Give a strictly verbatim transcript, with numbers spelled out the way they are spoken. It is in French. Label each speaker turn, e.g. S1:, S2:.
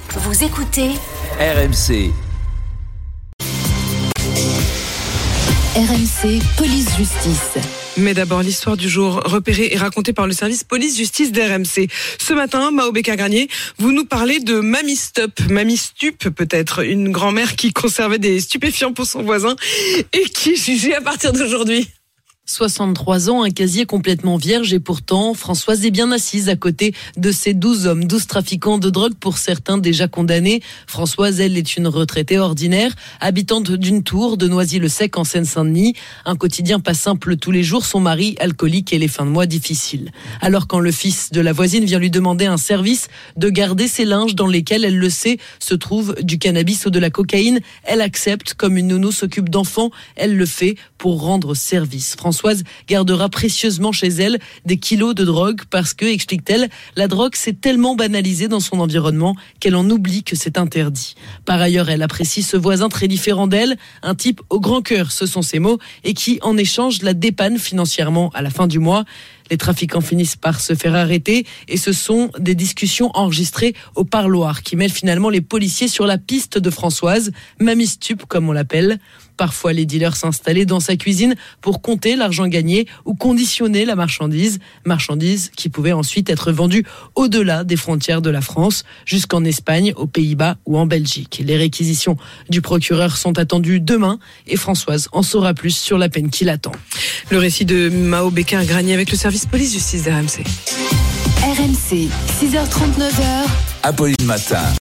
S1: Vous écoutez
S2: R M C.
S1: R M C Police Justice.
S3: Mais d'abord, l'histoire du jour repérée et racontée par le service police-justice d'R M C. Ce matin, Mao Bécard-Granier, vous nous parlez de Mamie Stop, Mamie Stup peut-être, une grand-mère qui conservait des stupéfiants pour son voisin et qui est jugée à partir d'aujourd'hui.
S4: soixante-trois ans, un casier complètement vierge et pourtant, Françoise est bien assise à côté de ces douze hommes, douze trafiquants de drogue pour certains déjà condamnés. Françoise, elle, est une retraitée ordinaire, habitante d'une tour de Noisy-le-Sec en Seine-Saint-Denis. Un quotidien pas simple tous les jours, son mari alcoolique et les fins de mois difficiles. Alors quand le fils de la voisine vient lui demander un service, de garder ses linges dans lesquels, elle le sait, se trouve du cannabis ou de la cocaïne, elle accepte. Comme une nounou s'occupe d'enfants, elle le fait pour rendre service. Françoise gardera précieusement chez elle des kilos de drogue parce que, explique-t-elle, la drogue s'est tellement banalisée dans son environnement qu'elle en oublie que c'est interdit. Par ailleurs, elle apprécie ce voisin très différent d'elle, un type au grand cœur, ce sont ses mots, et qui, en échange, la dépanne financièrement à la fin du mois. Les trafiquants finissent par se faire arrêter et ce sont des discussions enregistrées au parloir qui mêlent finalement les policiers sur la piste de Françoise, Mamie Stup comme on l'appelle. Parfois, les dealers s'installaient dans sa cuisine pour compter l'argent gagné ou conditionner la marchandise, marchandise qui pouvait ensuite être vendue au-delà des frontières de la France, jusqu'en Espagne, aux Pays-Bas ou en Belgique. Les réquisitions du procureur sont attendues demain et Françoise en saura plus sur la peine qui l'attend.
S3: Le récit de Mao Bécard-Granier avec le service police-justice d'R M C.
S1: R M C, six heures trente-neuf.
S2: Apolline Matin.